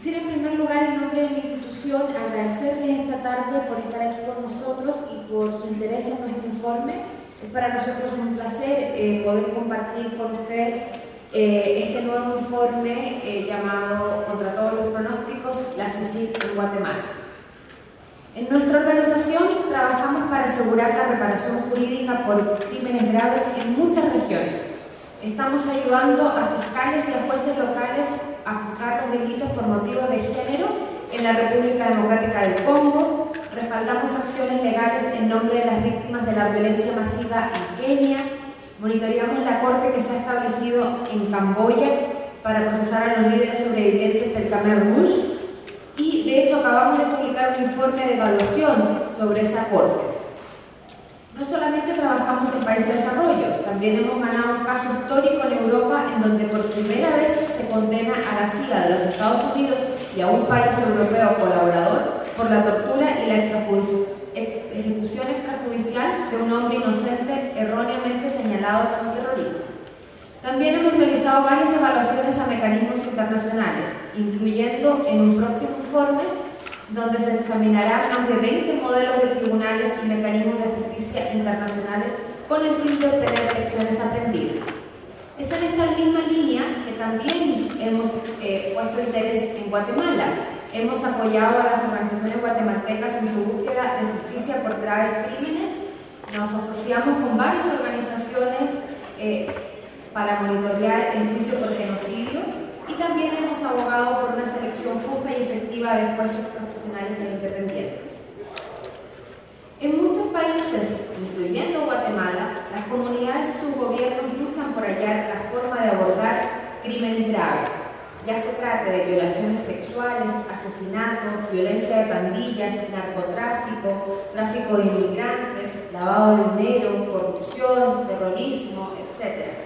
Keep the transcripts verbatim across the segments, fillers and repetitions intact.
Quisiera en primer lugar, en nombre de mi institución, agradecerles esta tarde por estar aquí con nosotros y por su interés en nuestro informe. Es para nosotros un placer eh, poder compartir con ustedes eh, este nuevo informe eh, llamado Contra todos los pronósticos, la CICIG en Guatemala. En nuestra organización trabajamos para asegurar la reparación jurídica por crímenes graves en muchas regiones. Estamos ayudando a fiscales y a jueces locales a juzgar los delitos por motivos de género en la República Democrática del Congo. Respaldamos acciones legales en nombre de las víctimas de la violencia masiva en Kenia. Monitoreamos la corte que se ha establecido en Camboya para procesar a los líderes sobrevivientes del Khmer Rouge. Y de hecho acabamos de publicar un informe de evaluación sobre esa corte. No solamente trabajamos en países de desarrollo, también hemos ganado un caso histórico en Europa en donde por primera vez se condena a la C I A de los Estados Unidos y a un país europeo colaborador por la tortura y la ejecución extrajudicial de un hombre inocente erróneamente señalado como terrorista. También hemos realizado varias evaluaciones a mecanismos internacionales, incluyendo en un próximo informe donde se examinarán más de veinte modelos de tribunales y mecanismos de justicia internacionales con el fin de obtener lecciones aprendidas. Es en esta misma línea que también hemos eh, puesto interés en Guatemala. Hemos apoyado a las organizaciones guatemaltecas en su búsqueda de justicia por graves crímenes. Nos asociamos con varias organizaciones eh, para monitorear el juicio por genocidio y también hemos abogado por una selección justa y efectiva de jueces profesionales e independientes. En muchos países, incluyendo Guatemala, las comunidades y sus gobiernos luchan por hallar la forma de abordar crímenes graves, ya se trate de violaciones sexuales, asesinatos, violencia de pandillas, narcotráfico, tráfico de inmigrantes, lavado de dinero, corrupción, terrorismo, etcétera.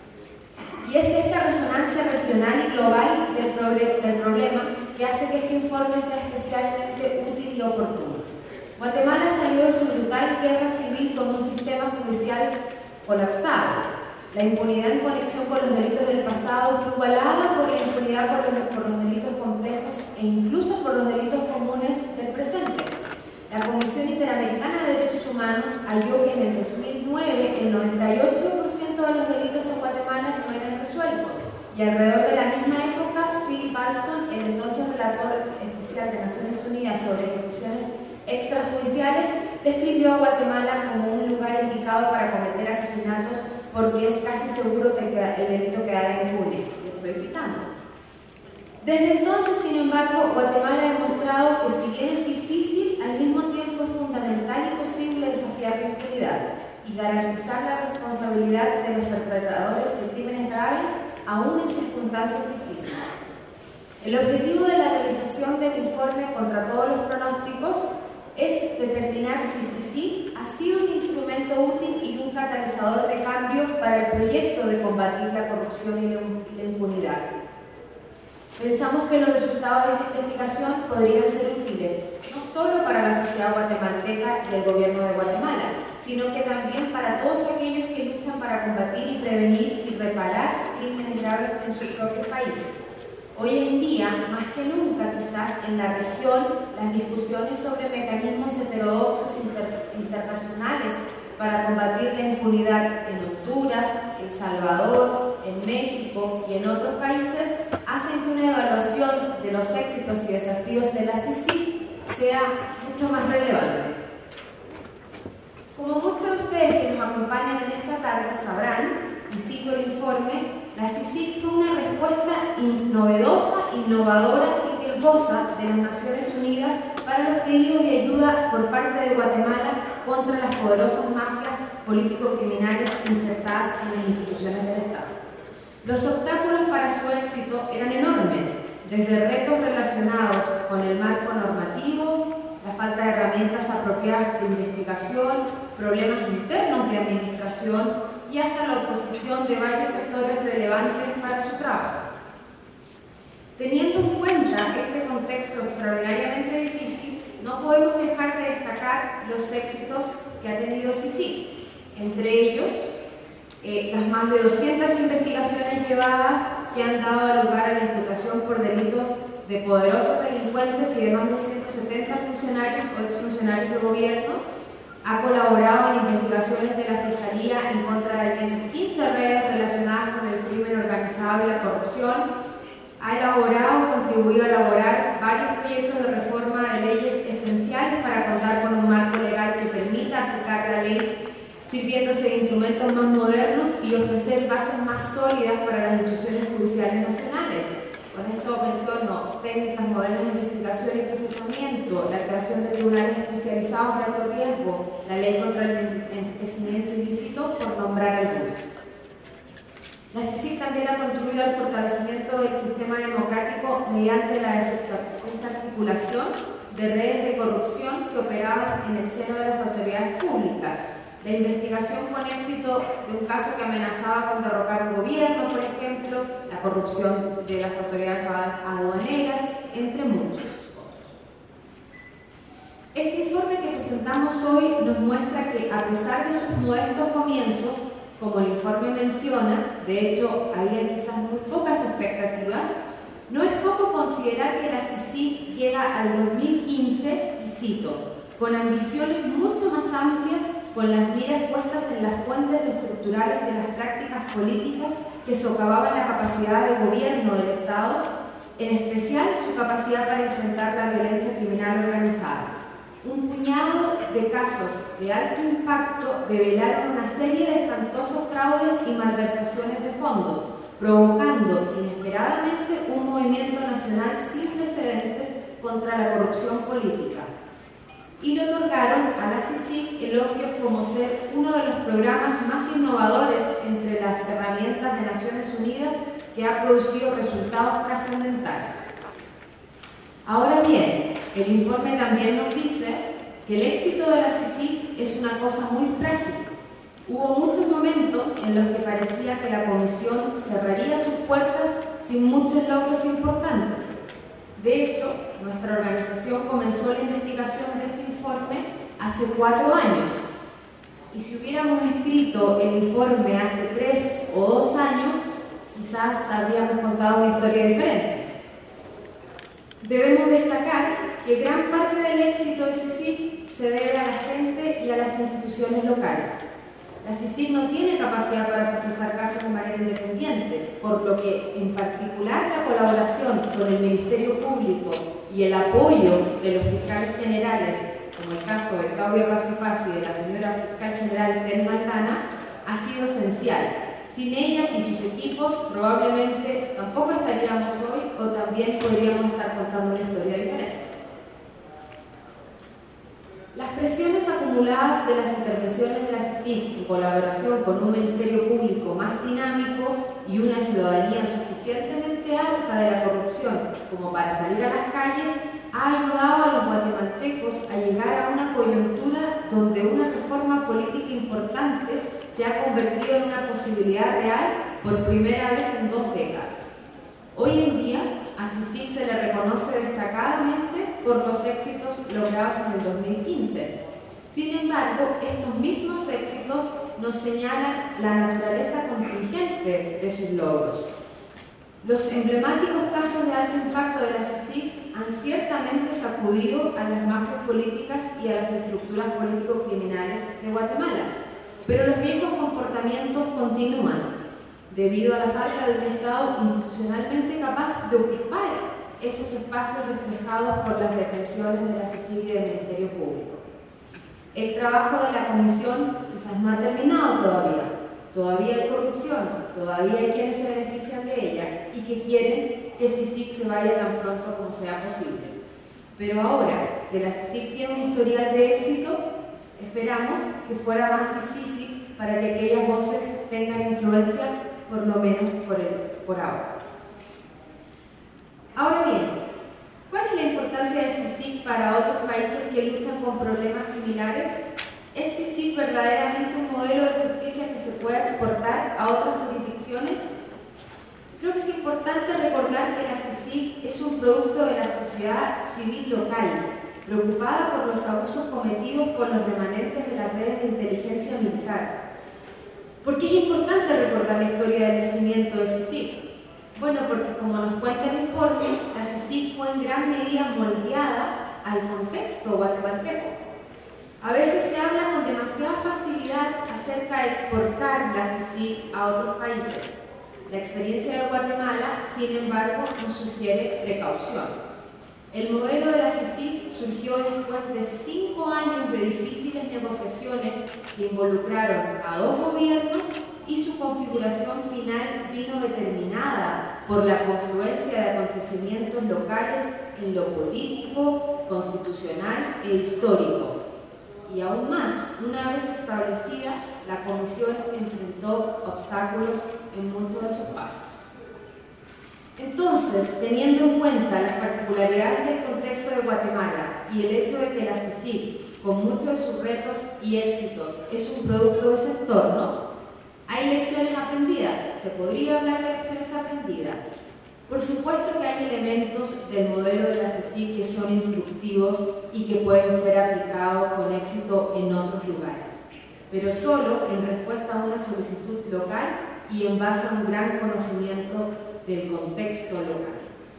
Y es esta resonancia regional y global del, proble del problema que hace que este informe sea especialmente útil y oportuno. Guatemala salió de su brutal guerra civil con un sistema judicial colapsado. La impunidad en conexión con los delitos del pasado fue igualada por la impunidad por los, por los delitos complejos e incluso por los delitos comunes del presente. La Comisión Interamericana de Derechos Humanos halló que en el dos mil nueve el noventa y ocho por ciento de los delitos en Guatemala no eran resueltos, y alrededor de la misma época, Philip Alston, el entonces relator especial de Naciones Unidas sobre ejecuciones extrajudiciales, describió a Guatemala como un lugar indicado para cometer asesinatos porque es casi seguro que el delito quedará impune. Y estoy citando. Desde entonces, sin embargo, Guatemala ha demostrado que si bien es difícil, al mismo tiempo es fundamental y posible desafiar la impunidad y garantizar la responsabilidad de los perpetradores de crímenes graves, aún en circunstancias difíciles. El objetivo de la realización del informe contra todos los pronósticos es determinar si CICIG ha sido un instrumento útil y un catalizador de cambio para el proyecto de combatir la corrupción y la impunidad. Pensamos que los resultados de esta investigación podrían ser útiles no solo para la sociedad guatemalteca y el gobierno de Guatemala, sino que también para todos aquellos que luchan para combatir y prevenir y reparar crímenes graves en sus propios países. Hoy en día, más que nunca quizás en la región, las discusiones sobre mecanismos heterodoxos inter internacionales para combatir la impunidad en Honduras, El Salvador, en México y en otros países hacen que una evaluación de los éxitos y desafíos de la CICIG sea mucho más relevante. Como muchos de ustedes que nos acompañan en esta tarde sabrán, y cito el informe, la CICIG fue una respuesta novedosa, innovadora y riesgosa de las Naciones Unidas para los pedidos de ayuda por parte de Guatemala contra las poderosas mafias político-criminales insertadas en las instituciones del Estado. Los obstáculos para su éxito eran enormes, desde retos relacionados con el marco normativo, la falta de herramientas apropiadas de investigación, problemas internos de administración y hasta la oposición de varios sectores relevantes para su trabajo. Teniendo en cuenta este contexto extraordinariamente difícil, no podemos dejar de destacar los éxitos que ha tenido CICIG, entre ellos eh, las más de doscientas investigaciones llevadas que han dado lugar a la imputación por delitos de poderosos delincuentes y de más de ciento setenta funcionarios o exfuncionarios de gobierno. Ha colaborado en investigaciones de la Fiscalía en contra de al menos quince redes relacionadas con el crimen organizado y la corrupción. Ha elaborado o contribuido a elaborar varios proyectos de reforma de leyes esenciales para contar con un marco legal que permita aplicar la ley, sirviéndose de instrumentos más modernos y ofrecer bases más sólidas para las instituciones judiciales nacionales. Con esto menciono técnicas modernas de investigación y procesamiento, la creación de tribunales especializados de alto riesgo, la ley contra el enriquecimiento ilícito, por nombrar algunos. La CICIG también ha contribuido al fortalecimiento del sistema democrático mediante la desarticulación de redes de corrupción que operaban en el seno de las autoridades públicas. La investigación con éxito de un caso que amenazaba con derrocar un gobierno, por ejemplo, la corrupción de las autoridades aduaneras, entre muchos otros. Este informe que presentamos hoy nos muestra que, a pesar de sus modestos comienzos, como el informe menciona, de hecho había quizás muy pocas expectativas, no es poco considerar que la CICIG llega al dos mil quince, y cito, con ambiciones mucho más amplias, con las miras puestas en las fuentes estructurales de las prácticas políticas que socavaban la capacidad de gobierno del Estado, en especial su capacidad para enfrentar la violencia criminal organizada. Un puñado de casos de alto impacto develaron una serie de espantosos fraudes y malversaciones de fondos, provocando inesperadamente un movimiento nacional sin precedentes contra la corrupción política. Y le otorgaron a la CICIG elogios como ser uno de los programas más innovadores entre las herramientas de Naciones Unidas que ha producido resultados trascendentales. Ahora bien, el informe también nos dice que el éxito de la CICIG es una cosa muy frágil. Hubo muchos momentos en los que parecía que la Comisión cerraría sus puertas sin muchos logros importantes. De hecho, nuestra organización comenzó la investigación de este informe hace cuatro años. Y si hubiéramos escrito el informe hace tres o dos años, quizás habríamos contado una historia diferente. Debemos destacar que gran parte del éxito de CICIG se debe a la gente y a las instituciones locales. La CICIG no tiene capacidad para procesar casos de manera independiente, por lo que, en particular, la colaboración con el Ministerio Público y el apoyo de los fiscales generales, como el caso de Claudia Paz y Paz y de la señora fiscal general Telma Aldana, ha sido esencial. Sin ellas y sus equipos, probablemente tampoco estaríamos hoy o también podríamos estar contando una historia diferente. Las presiones acumuladas de las intervenciones de la CICIG en colaboración con un Ministerio Público más dinámico y una ciudadanía suficientemente harta de la corrupción como para salir a las calles ha ayudado a los guatemaltecos a llegar a una coyuntura donde una reforma política importante se ha convertido en una posibilidad real por primera vez en dos décadas. Hoy en día, a CICIG se le reconoce destacadamente por los éxitos logrados en el dos mil quince. Sin embargo, estos mismos éxitos nos señalan la naturaleza contingente de sus logros. Los emblemáticos casos de alto impacto de la CICIG han ciertamente sacudido a las mafias políticas y a las estructuras político-criminales de Guatemala, pero los viejos comportamientos continúan, debido a la falta de un Estado institucionalmente capaz de ocupar esos espacios reflejados por las detenciones de la CICIG y del Ministerio Público. El trabajo de la Comisión quizás no ha terminado todavía. Todavía hay corrupción, todavía hay quienes se benefician de ella y que quieren que CICIG se vaya tan pronto como sea posible. Pero ahora que la CICIG tiene un historial de éxito, esperamos que fuera más difícil para que aquellas voces tengan influencia, por lo menos por, el, por ahora. Ahora bien, ¿cuál es la importancia de CICIG para otros países que luchan con problemas similares? ¿Es CICIG verdaderamente un modelo de justicia que se pueda exportar a otras jurisdicciones? Creo que es importante recordar que la CICIG es un producto de la sociedad civil local, preocupada por los abusos cometidos por los remanentes de las redes de inteligencia militar. ¿Por qué es importante recordar la historia del nacimiento de CICIG? Bueno, porque como nos cuenta el informe, la CICIG fue gran medida moldeada al contexto guatemalteco. A veces se habla con demasiada facilidad acerca de exportar la CICIG a otros países. La experiencia de Guatemala, sin embargo, nos sugiere precaución. El modelo de la CICIG surgió después de cinco años de difíciles negociaciones que involucraron a dos gobiernos y su configuración final vino determinada por la confluencia de acontecimientos locales en lo político, constitucional e histórico. Y aún más, una vez establecida, la Comisión enfrentó obstáculos en muchos de sus pasos. Entonces, teniendo en cuenta las particularidades del contexto de Guatemala y el hecho de que la CICIG, con muchos de sus retos y éxitos, es un producto de ese entorno, ¿hay lecciones aprendidas? ¿Se podría hablar de lecciones aprendidas? Por supuesto que hay elementos del modelo de la CICIG que son instructivos y que pueden ser aplicados con éxito en otros lugares, pero solo en respuesta a una solicitud local y en base a un gran conocimiento del contexto local.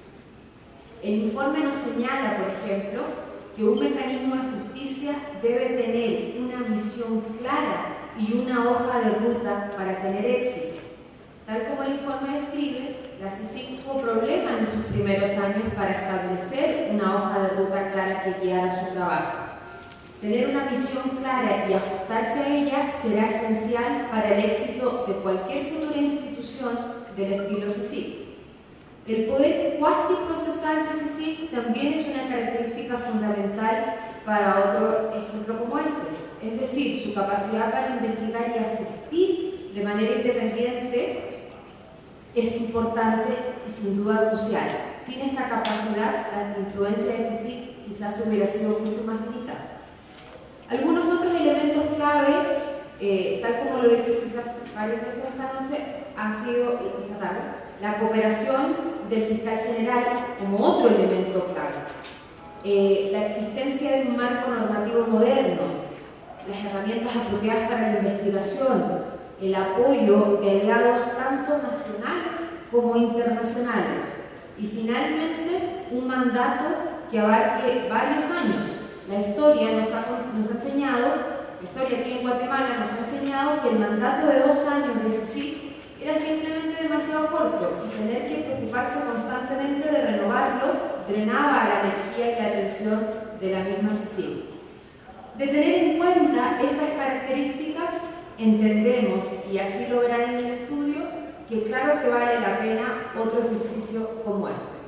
El informe nos señala, por ejemplo, que un mecanismo de justicia debe tener una misión clara y una hoja de ruta para tener éxito. Tal como el informe describe, la CICIG tuvo problemas en sus primeros años para establecer una hoja de ruta clara que guiara su trabajo. Tener una misión clara y ajustarse a ella será esencial para el éxito de cualquier futura institución del estilo CICIG. El poder cuasi procesal de CICIG también es una característica fundamental para otro ejemplo como este, es decir, su capacidad para investigar y asistir de manera independiente es importante y sin duda crucial. Sin esta capacidad, la influencia de CICIG quizás hubiera sido mucho más limitada. Algunos otros elementos clave, eh, tal como lo he dicho quizás varias veces esta noche, han sido, esta tarde, la cooperación del fiscal general como otro elemento clave, eh, la existencia de un marco normativo moderno, las herramientas apropiadas para la investigación, el apoyo de aliados tanto nacionales como internacionales y finalmente un mandato que abarque varios años. La historia nos ha, nos ha enseñado, la historia aquí en Guatemala nos ha enseñado que el mandato de dos años de CICIG era simplemente demasiado corto y tener que preocuparse constantemente de renovarlo drenaba la energía y la atención de la misma CICIG. De tener en cuenta estas características, entendemos, y así lo verán en el estudio, que claro que vale la pena otro ejercicio como este.